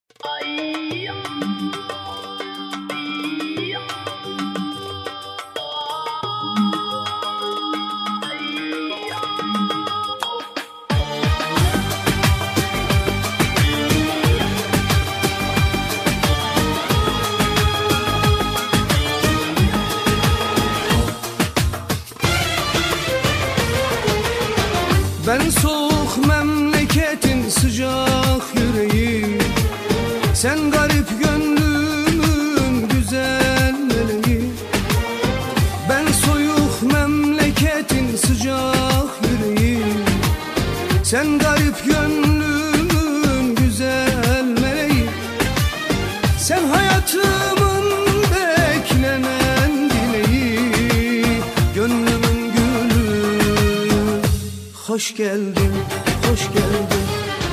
Ben soğuk memleketin sıcak yüreği, sen garip gönlümün güzel meleği. Ben soğuk memleketin sıcak yüreği, sen garip gönlümün güzel meleği. Sen hayatımın beklenen dileği, gönlümün gülü. Hoş geldin, hoş geldin.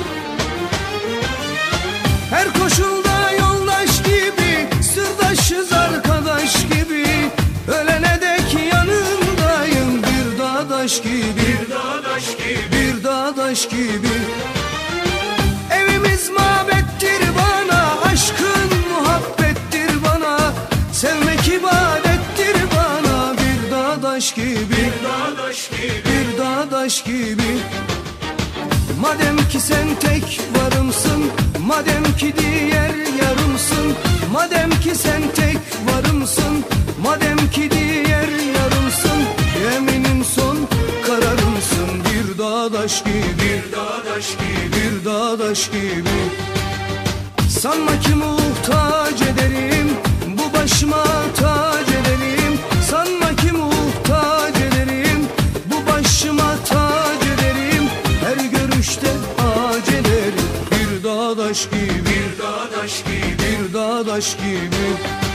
Her koşulda yoldaş gibi, sırdaşız arkadaş gibi. Ölene dek yanındayım, bir dağdaş gibi, bir dağdaş gibi. Evimiz mabettir bana, aşkın muhabbettir bana. Sevmek ibadettir bana, bir dağdaş gibi, bir dağdaş gibi. Madem ki sen tek varımsın, madem ki diğer yarımsın. Madem ki sen tek varımsın, madem ki diğer yarımsın. Yeminim son kararımsın, bir dağdaş gibi, bir dağdaş gibi. Sanma ki muhtaç ederim, bu başıma tac ederim. Sanma ki muhtaç ederim, bu başıma tac ederim. Her görüşte acelerim, bir dağdaş gibi, bir dağdaş gibi.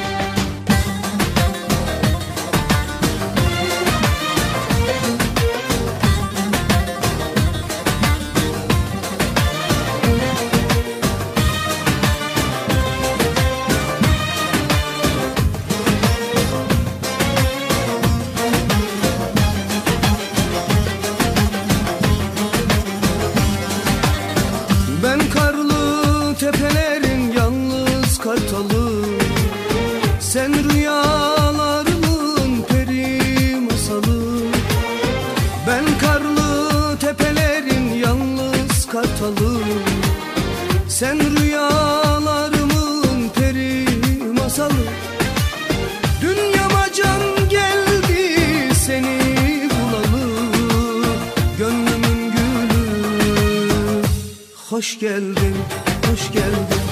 Ben karlı tepelerin yalnız kartalı, sen rüyalarımın peri masalı. Ben karlı tepelerin yalnız kartalı, sen rüyalarımın peri masalı. Dünyama can geldi seni bulalı, gönlümün gülü. Hoş geldin, hoş geldin.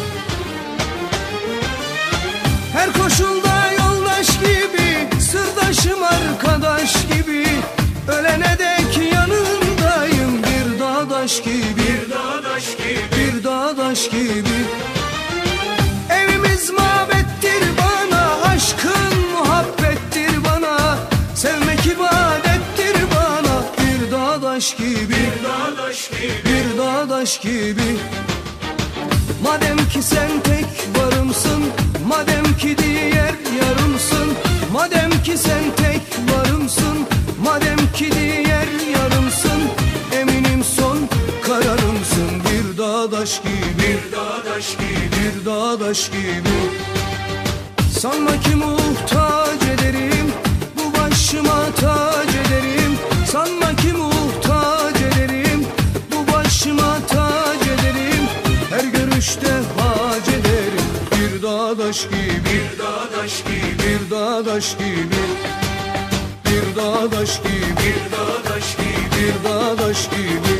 Her koşulda yoldaş gibi, sırdaşım arkadaş gibi. Ölene dek yanındayım, bir dağdaş gibi, bir dağdaş gibi. Evimiz mabettir bana, aşkın muhabbettir bana. Sevmek ibadettir bana, bir dağdaş gibi, bir dağdaş gibi. Madem ki sen tek varımsın, madem ki diğer yarımsın. Madem ki sen tek varımsın, madem ki diğer yarımsın. Eminim son kararımsın, bir dağdaş gibi, bir dağdaş gibi. Sanma ki muhtaç ederim, bu başıma tac ederim. Sanma ki muhtaç ederim, bu başıma tac ederim. Her görüşte hac ederim, bir dağdaş gibi, bir dağdaş gibi, bir dağdaş gibi, bir dağdaş gibi, bir dağdaş gibi, bir dağdaş gibi.